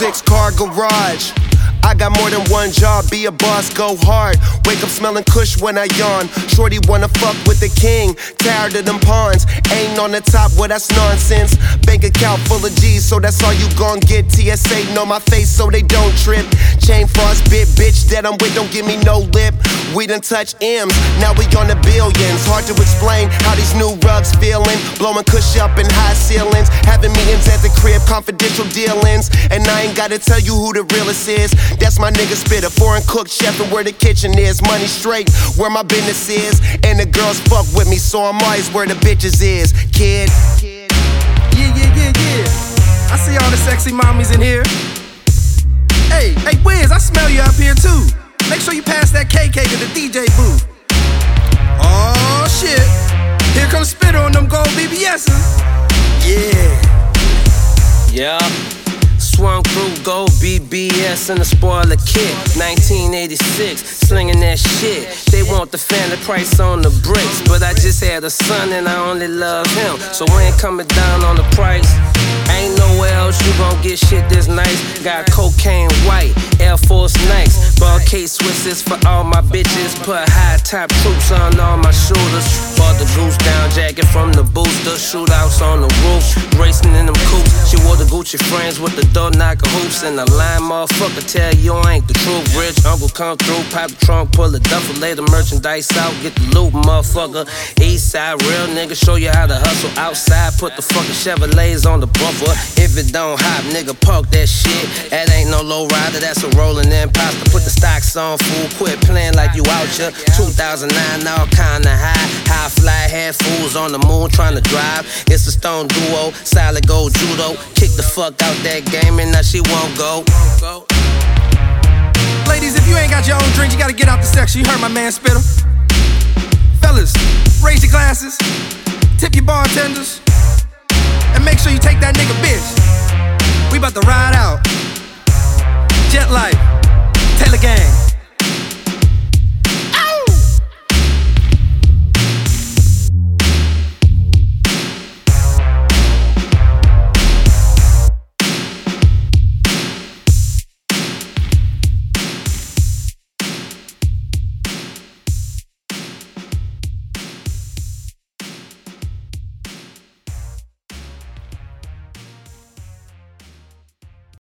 6-car garage. I got more than one job, be a boss, go hard. Wake up smelling kush when I yawn. Shorty wanna fuck with the king, tired of them pawns. Ain't on the top, well that's nonsense. Bank account full of G's, so that's all you gon' get. TSA know my face so they don't trip. Chain frost bit, bitch that I'm with don't give me no lip. We done touch M's, now we on the billions. Hard to explain how these new rugs feeling. Blowing kush up in high ceilings. Having meetings at the crib, confidential dealings. And I ain't gotta tell you who the realest is. That's my nigga Spitter, foreign cook chef and where the kitchen is. Money straight, where my business is. And the girls fuck with me, so I'm always where the bitches is. Kid. Yeah. I see all the sexy mommies in here. Hey, Wiz, I smell you up here too. Make sure you pass that KK to the DJ booth. Oh shit, here comes Spitter on them gold BBS's. Yeah. Swung through gold BBS in the spoiler kit. 1986, slinging that shit. They want the family price on the bricks, but I just had a son and I only love him, so we ain't coming down on the price. Ain't nowhere else you gon' get shit this nice. Got cocaine white, Air Force Nikes, ball case Swisses for all my bitches. Put high top troops on all my shoulders. Bought the goose down jacket from the booster. Shootouts on the roof, racing in them coops. She wore the Gucci frames with the door knocker hoops. And the line motherfucker tell you I ain't the truth. Rich uncle come through, pop the trunk, pull the duffel, lay the merchandise out, get the loot, motherfucker. East side real nigga, show you how to hustle. Outside, put the fucking Chevrolets on the bumper. If it don't hop, nigga, park that shit. That ain't no low rider, that's a rolling imposter. Put the stocks on, fool, quit playing like you out here. 2009, all kinda high. High fly, had fools on the moon trying to drive. It's a stone duo, solid gold judo. Kick the fuck out that game and now she won't go. Ladies, if you ain't got your own drink, you gotta get out the section. You heard my man Spitter. Fellas, raise your glasses, tip your bartenders, and make sure you take that nigga bitch. We about to ride out. Jet Life, Taylor Gang.